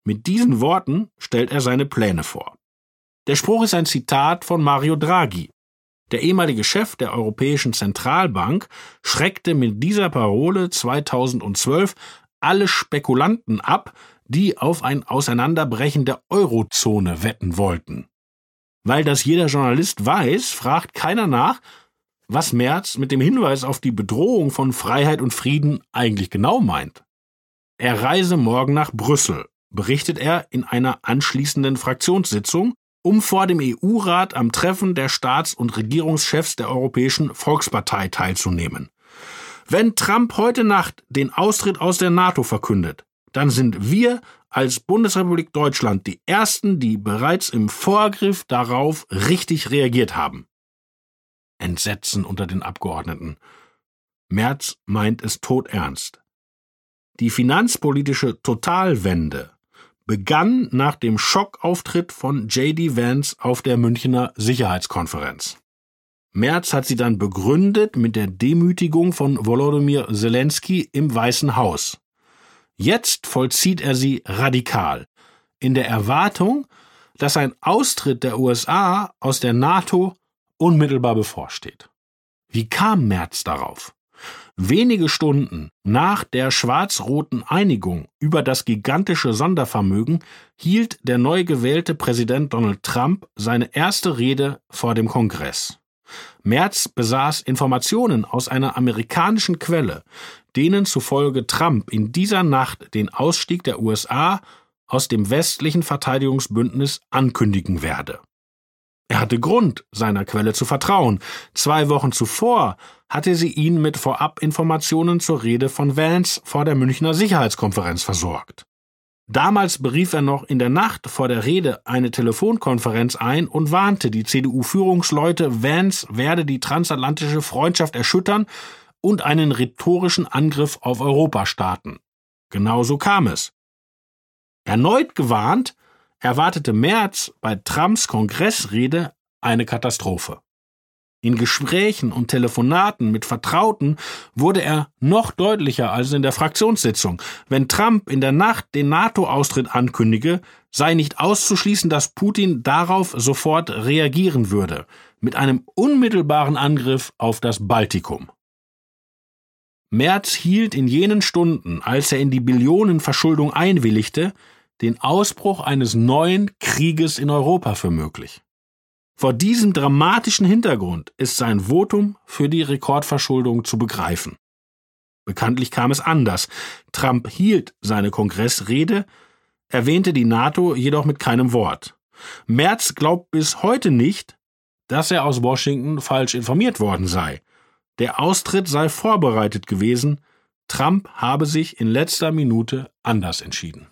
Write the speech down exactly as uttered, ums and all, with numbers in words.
Mit diesen Worten stellt er seine Pläne vor. Der Spruch ist ein Zitat von Mario Draghi. Der ehemalige Chef der Europäischen Zentralbank schreckte mit dieser Parole zweitausendzwölf alle Spekulanten ab, die auf ein Auseinanderbrechen der Eurozone wetten wollten. Weil das jeder Journalist weiß, fragt keiner nach, was Merz mit dem Hinweis auf die Bedrohung von Freiheit und Frieden eigentlich genau meint. Er reise morgen nach Brüssel, berichtet er in einer anschließenden Fraktionssitzung, um vor dem E U-Rat am Treffen der Staats- und Regierungschefs der Europäischen Volkspartei teilzunehmen. Wenn Trump heute Nacht den Austritt aus der NATO verkündet, dann sind wir als Bundesrepublik Deutschland die Ersten, die bereits im Vorgriff darauf richtig reagiert haben. Entsetzen unter den Abgeordneten. Merz meint es todernst. Die finanzpolitische Totalwende begann nach dem Schockauftritt von J D Vance auf der Münchner Sicherheitskonferenz. Merz hat sie dann begründet mit der Demütigung von Volodymyr Zelensky im Weißen Haus. Jetzt vollzieht er sie radikal, in der Erwartung, dass ein Austritt der U S A aus der NATO unmittelbar bevorsteht. Wie kam Merz darauf? Wenige Stunden nach der schwarz-roten Einigung über das gigantische Sondervermögen hielt der neu gewählte Präsident Donald Trump seine erste Rede vor dem Kongress. Merz besaß Informationen aus einer amerikanischen Quelle, denen zufolge Trump in dieser Nacht den Ausstieg der U S A aus dem westlichen Verteidigungsbündnis ankündigen werde. Er hatte Grund, seiner Quelle zu vertrauen. Zwei Wochen zuvor hatte sie ihn mit Vorabinformationen zur Rede von Vance vor der Münchner Sicherheitskonferenz versorgt. Damals berief er noch in der Nacht vor der Rede eine Telefonkonferenz ein und warnte die C D U-Führungsleute, Vance werde die transatlantische Freundschaft erschüttern und einen rhetorischen Angriff auf Europa starten. Genauso kam es. Erneut gewarnt, erwartete Merz bei Trumps Kongressrede eine Katastrophe. In Gesprächen und Telefonaten mit Vertrauten wurde er noch deutlicher als in der Fraktionssitzung. Wenn Trump in der Nacht den NATO-Austritt ankündige, sei nicht auszuschließen, dass Putin darauf sofort reagieren würde, mit einem unmittelbaren Angriff auf das Baltikum. Merz hielt in jenen Stunden, als er in die Billionenverschuldung einwilligte, den Ausbruch eines neuen Krieges in Europa für möglich. Vor diesem dramatischen Hintergrund ist sein Votum für die Rekordverschuldung zu begreifen. Bekanntlich kam es anders. Trump hielt seine Kongressrede, erwähnte die NATO jedoch mit keinem Wort. Merz glaubt bis heute nicht, dass er aus Washington falsch informiert worden sei. Der Austritt sei vorbereitet gewesen, Trump habe sich in letzter Minute anders entschieden.